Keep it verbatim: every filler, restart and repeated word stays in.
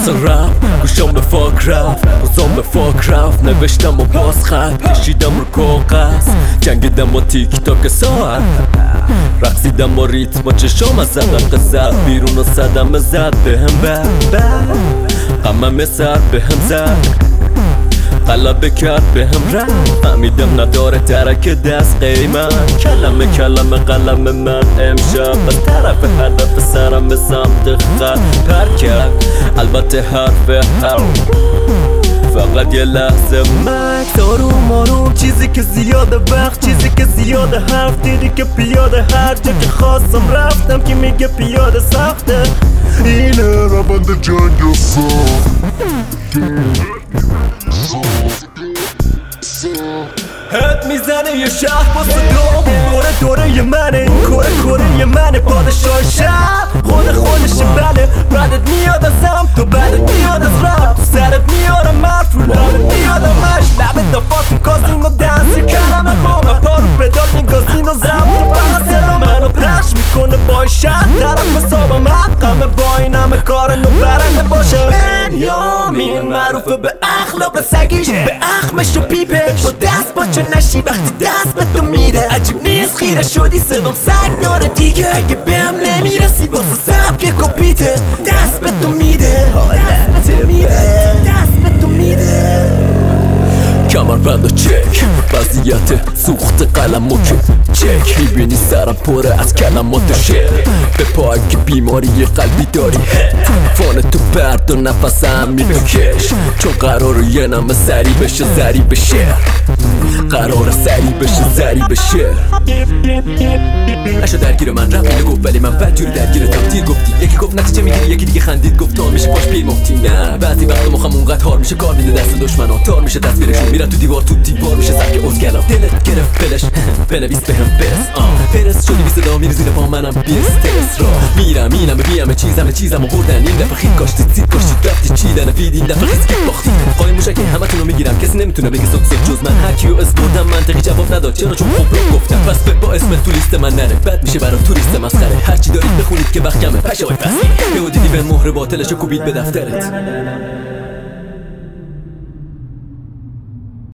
اصلا رفت گوشم به فاک رفت بازم به فاک رفت نوشتم و باز خط کشیدم رو کاغذ جنگیدم با تیک تاک ساعت رقصیدم با ریتم و چشام از زدق زد بیرون و صدمه زد به هم بد بد غمم سر به هم زد غلبه کرد به هم رفت فهمیدم نداره ترک دست قیمت کلمه کلمه قلم من امشب از طرف هدف سرم به سمت خط پر کرد البته حرف حرف فقط یه لحظه مک آروم آروم چیزی که زیاده وقت چیزی که زیاده حرف دیدی که پیاده هر جا که خواستم رفتم که میگه پیاده سخته اینه روند جنگ سخت هد میزنه یه شهر با صدا دوره دوره یه منه این کوره کوره یه منه پادشاه شهر خود خودشه بله بعدت میاد ازم تو بعدت میاد از رب تو سرت میارم مرف رو لبت میادمش لبت دفاق میکازین و دنسی کلمه با من پارو پدال میگازین و زم تو فقط صدا منو پخش میکنه با شهر طرف حسابم حقم با این همه کار نو برنده باشه بنیامین معروفه به اخلاق سگیش به اخمش و پیپش با دست با چه نشی وقتی دست به تو میده عجیب نیست خیره شدی صدام سگ داره دیگه اگه بهم نمیرسی واسه سبک کپیته دست به تو میده دست به تو میده دست به تو میده کمر بند و چک وضعیت سوخت قلم و چک میبینی سرم پره از کلمات شعر به پا اگه بیماری قلبی داری فان تو برد و نفس عمیق کش چون قرار یه نمه سری بشه زری به شعر قرار سری بشه زری به شعر نشو درگیر من رفت اینو گفت ولی من بدجوری درگیر تبدیل گفتی یکی گفت نتیجه میگیری یکی دیگه خندید گفت تار میشه پاش پیر محتی نه بعضی وقتا مخم اونقدر هار میشه کار میده دست دشمنا تار میشه تصویرشون میرن تو دیوار تو دیوار میشه سبک ازگلا دلت گرفت بلش بنویس بهم برس برس شدی بی صدا میری زیر پا منم بی استرس را میرم اینم بگیم چیزم چیزم و بردن این دفعه خیلی کاشتید سید کاشتید رفتید چیدن فید این دفعه خیلی باختید قایم موشک همتونو میگیرم کسی نمیتونه بگه سکس جز من هر کیو اسپردم منطقی جواب نداد چرا چون خوب رو گفتم پس به با اسم تو لیست من نره بد میشه برام توریست مسخره هرچی دارید بخونید که وقت کمه پشه وای پس یهو دیدی به مهر باطلشو کوبید به دفترت